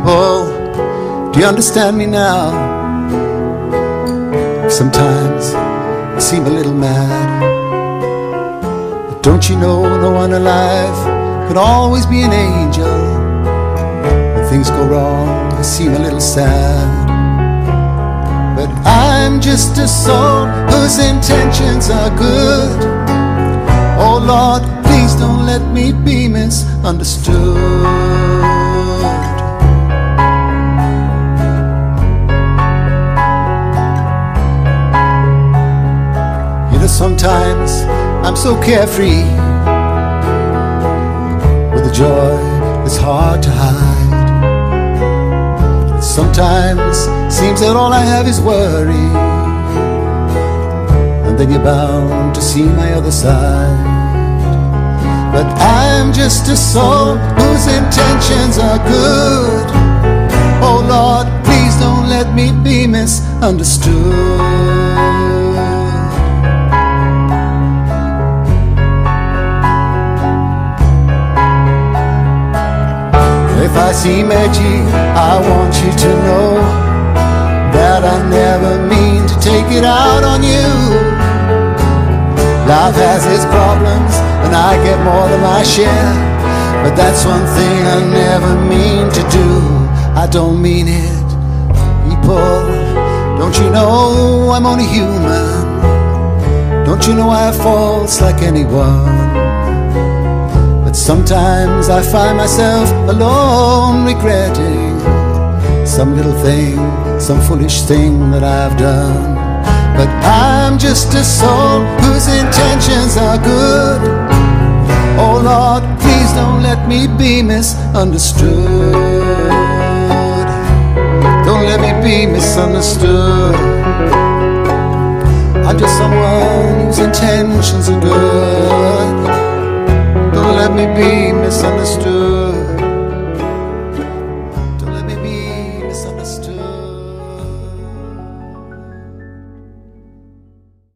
People, do you understand me now? Sometimes I seem a little mad, but don't you know no one alive can always be an angel? When things go wrong, I seem a little sad, but I'm just a soul whose intentions are good. Oh Lord, please don't let me be misunderstood. Sometimes I'm so carefree, with a joy that's hard to hide. Sometimes seems that all I have is worry, and then you're bound to see my other side. But I'm just a soul whose intentions are good. Oh Lord, please don't let me be misunderstood. If I seem edgy, I want you to know that I never mean to take it out on you. Life has its problems and I get more than my share, but that's one thing I never mean to do. I don't mean it. People, don't you know I'm only human? Don't you know I have faults like anyone? Sometimes I find myself alone regretting some little thing, some foolish thing that I've done. But I'm just a soul whose intentions are good. Oh Lord, please don't let me be misunderstood. Don't let me be misunderstood. I'm just someone whose intentions are good. Don't let me be misunderstood.